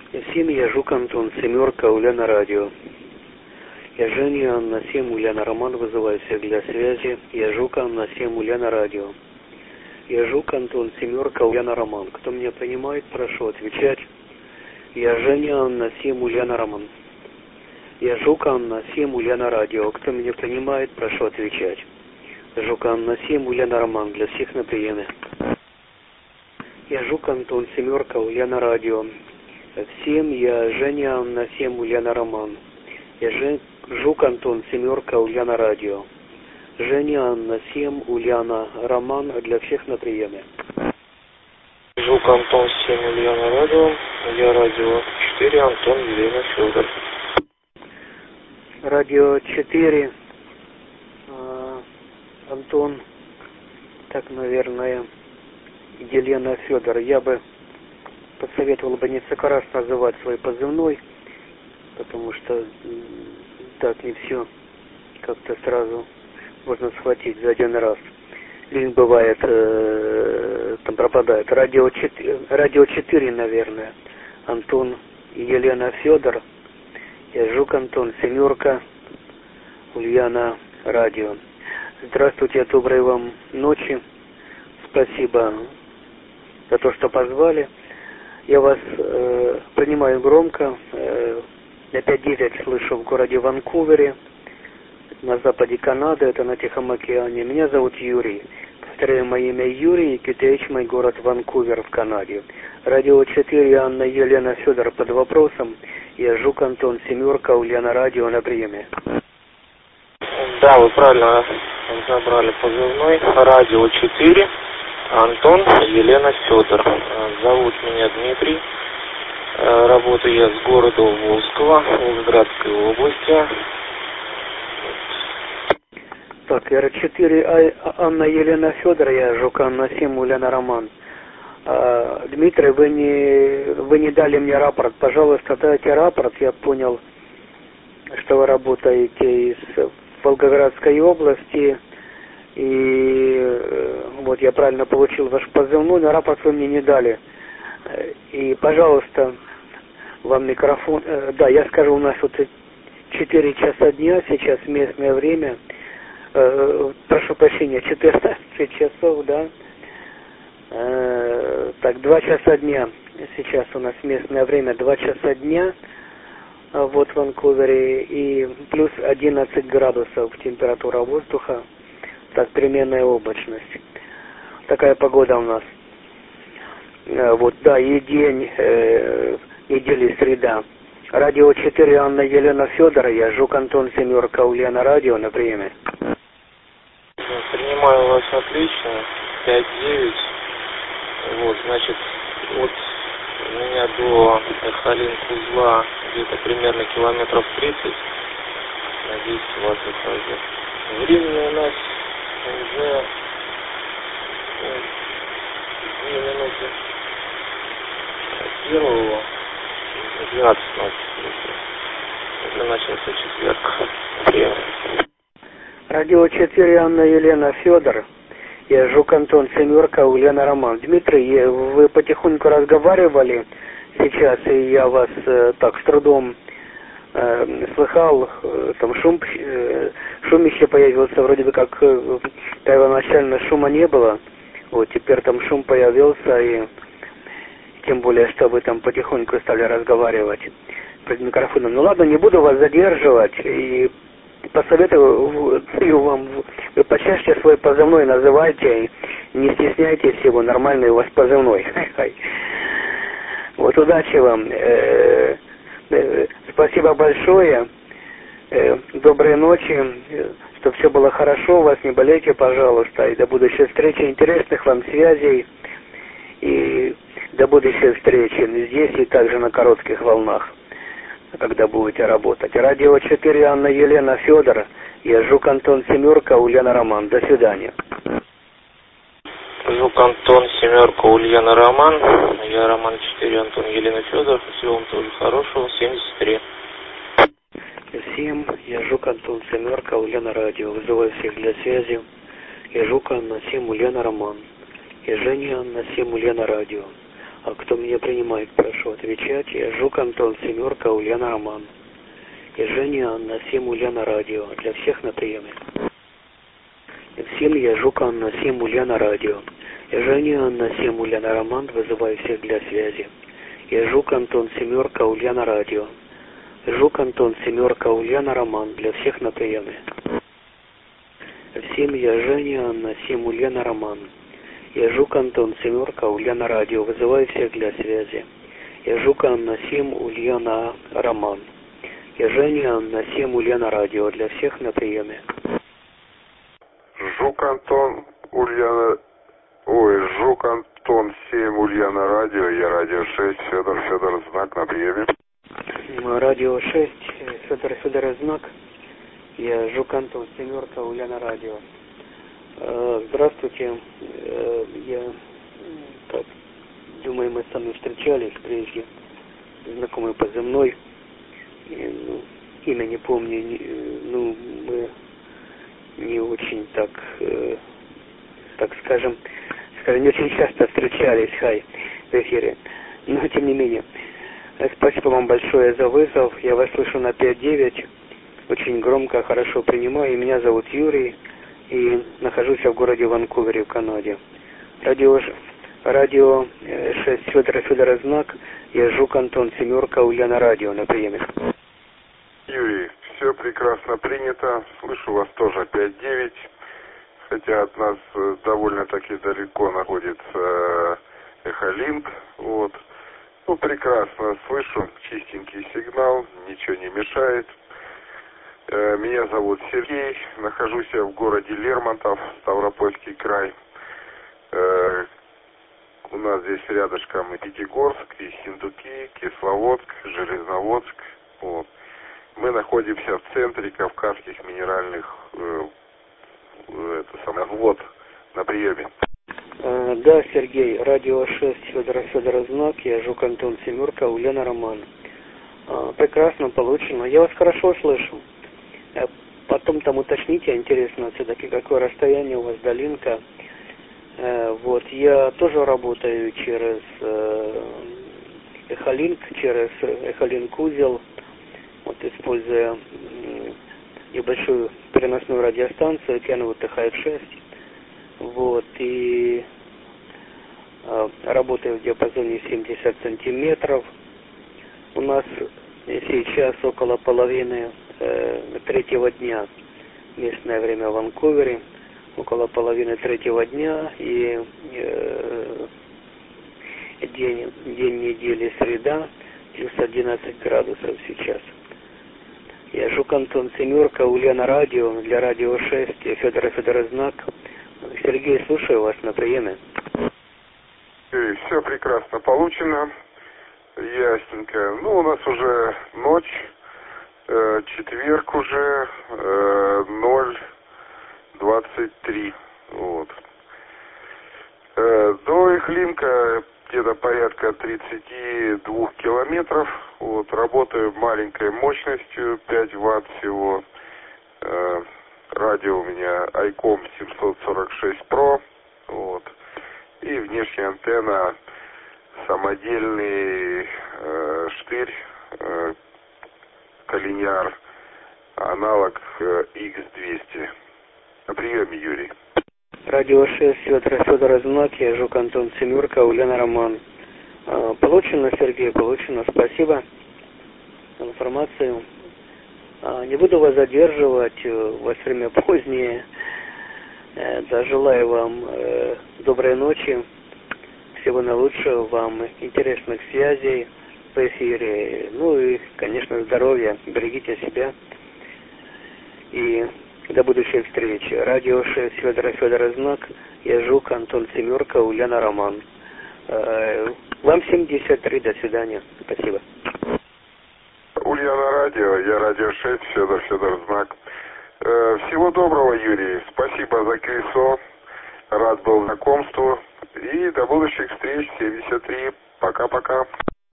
Всем я Жук Антон, семерка, Ульяна радио. Я Женя, Анна 7, Ульяна Роман, вызываю всех для связи. Я Жук, Анна 7, Ульяна радио. Я Жук Антон, семерка, Ульяна Роман. Кто меня понимает, прошу отвечать. Я Женя, Анна 7, Ульяна Роман. Я Жук, Анна 7, Ульяна радио. Кто меня понимает, прошу отвечать. Жук, Анна 7, Ульяна Роман, для всех на приеме. Я Жук Антон, семерка, Ульяна радио. Всем я Женя, Анна 7, Ульяна Роман. Я Жук Антон, семерка, Ульяна радио. Женя, Анна 7, Ульяна Роман, для всех на приеме. Жук Антон 7, Ульяна радио. Я радио 4, Антон, Елена, Федор. Радио 4, Антон, так, наверное, Елена, Федор. Я бы посоветовал бы несколько раз называть свой позывной, потому что так не все как-то сразу можно схватить за один раз. Линк бывает, там пропадает. Радио 4, наверное, Антон и Елена, Федор. Я Жук Антон, семерка, Ульяна радио. Здравствуйте, доброй вам ночи. Спасибо за то, что позвали. Я вас принимаю громко. Я 5-9 слышу в городе Ванкувере, на западе Канады, это на Тихом океане. Меня зовут Юрий. Повторяю, мое имя Юрий, Китайч, мой город Ванкувер в Канаде. Радио 4, Анна, Елена, Федор под вопросом. Я Жук Антон, семерка, Ульяна радио на приеме. Да, вы правильно забрали позывной. Радио 4, Антон, Елена, Федор. Зовут меня Дмитрий. Работаю я с города Волжского, Волгоградской области. Так, Р4, Анна, Елена, Федор, я Жук, Анна 7, Ульяна Роман. Дмитрий, вы не дали мне рапорт. Пожалуйста, дайте рапорт. Я понял, что вы работаете из Волгоградской области. И вот я правильно получил ваш позывной, но рапорт вы мне не дали. И, пожалуйста, вам микрофон. Да, я скажу, у нас вот 4 часа дня, сейчас местное время. Прошу прощения, 14 часов, да. Так, 2 часа дня. Сейчас у нас местное время 2 часа дня. Вот в Ванкувере. И плюс 11 градусов температура воздуха. Так, переменная облачность. Такая погода у нас. Вот, да, и день недели среда. Радио 4, Анна, Елена, Федор. Я Жук Антон, семерка, Ульяна радио на приеме. Принимаю вас отлично. 5-9. Вот, значит, от меня до Эхолинк узла где-то примерно километров 30. Надеюсь, вас это. Времени у нас уже 2 минуты первого, 12 ночи. Уже начался четверг. Время. Радио 4, Анна, Елена, Федор. Я Жук Антон, семерка, Ульяна Роман. Дмитрий, вы потихоньку разговаривали сейчас, и я вас так с трудом слыхал, там шумище появился, вроде бы как первоначально шума не было, вот теперь там шум появился, и тем более, что вы там потихоньку стали разговаривать перед микрофоном. Ну ладно, не буду вас задерживать, и посоветую вам, вы почаще свой позывной называйте, не стесняйтесь его, нормальный у вас позывной. Вот удачи вам. Спасибо большое. Доброй ночи. Чтобы все было хорошо у вас, не болейте, пожалуйста. И до будущей встречи, интересных вам связей. И до будущей встречи здесь и также на коротких волнах, когда будете работать. Радио 4, Анна, Елена, Федор. Я Жук Антон, семерка, Ульяна Роман. До свидания. Жук Антон, семерка, Ульяна Роман. Я Роман 4, Антон, Елена, Федор. Всего вам тоже хорошего. 73. Всем, я Жук Антон, семерка, Ульяна радио. Вызываю всех для связи. Я Жук Анна 7, Ульяна Роман. Я Женя Анна 7, Ульяна радио. А кто меня принимает, прошу отвечать. Я Жук Антон, семерка, Ульяна Роман. И Женя Анна, 7 Ульяна Радио. Для всех на приеме. Всем я Жук Анна, 7 Ульяна Радио. И Женя Анна, 7 Ульяна Роман. Вызываю всех для связи. Я Жук Антон, семерка, Ульяна Радио. Жук Антон, семерка, Ульяна Роман. Для всех на приеме. Всем я Женя Анна, 7 Ульяна Роман. Я Жук Антон, семерка, Ульяна Радио. Вызываю всех для связи. Я Жук Анна, 7 Ульяна Роман. Я Женя Анна, 7 Ульяна Радио. Для всех на приеме. Жук Антон, Жук Антон, 7 Ульяна Радио. Я Радио 6, Федор, знак на приеме. Радио 6, Федор, знак. Я Жук Антон, семерка, Ульяна Радио. Здравствуйте. Я так думаю, мы с вами встречались прежде. Знакомый позывной. Имя не помню. Мы не очень так скажем, не очень часто встречались, в эфире. Но тем не менее. Спасибо вам большое за вызов. Я вас слышу на 5-9. Очень громко, хорошо принимаю. Меня зовут Юрий. И нахожусь в городе Ванкувере в Канаде. Радио 6 Федора знак. Я Жук Антон, семерка, Ульяна Радио на приеме. Юрий, все прекрасно принято. Слышу вас тоже 5-9. Хотя от нас довольно-таки далеко находится Эхолинк. Вот. Прекрасно слышу. Чистенький сигнал. Ничего не мешает. Меня зовут Сергей, нахожусь я в городе Лермонтов, Ставропольский край. У нас здесь рядышком и Пятигорск, и Синдуки, Кисловодск, Железноводск. Вот. Мы находимся в центре Кавказских минеральных вод на приеме. Да, Сергей, Радио 6, Федора знак, я Жук Антон, семерка, Ульяна Роман. Прекрасно получено. Я вас хорошо слышу. Потом там уточните, интересно, все-таки какое расстояние у вас до линка. Вот, я тоже работаю через Эхолинк, через Эхолинк узел, вот, используя небольшую переносную радиостанцию Kenwood THF-6. Вот, и работаю в диапазоне 70 сантиметров. У нас сейчас около половины третьего дня, местное время в Ванкувере, около половины третьего дня, и день недели среда, плюс 11 градусов сейчас. Я Жук Антон, семерка, Ульяна Радио, для Радио 6, Федора знак. Сергей, слушаю вас на приеме. Все прекрасно получено. Ясненько. У нас уже ночь. Четверг уже 0:23. Вот. До Эхолинка где-то порядка 32 километров. Вот. Работаю маленькой мощностью, 5 Вт всего. Радио у меня ICOM 746 Pro. Вот. И внешняя антенна, самодельный штырь, коллиньяр, аналог X200. На приеме, Юрий. Радио 6, Федора знак, я Жук Антон, семерка, Ульяна Роман. Получено, Сергей, получено. Спасибо за информацию. Не буду вас задерживать, у вас время позднее. Да, желаю вам доброй ночи, всего наилучшего вам, интересных связей в эфире, и, конечно, здоровья, берегите себя, и до будущей встречи. Радио 6, Федора знак, я Жук Антон, семерка, Ульяна Роман. Вам 73, до свидания, спасибо. Ульяна Радио, я Радио 6, Федор знак. Всего доброго, Юрий. Спасибо за колесо. Рад был знакомству. И до будущих встреч. 73. Пока-пока.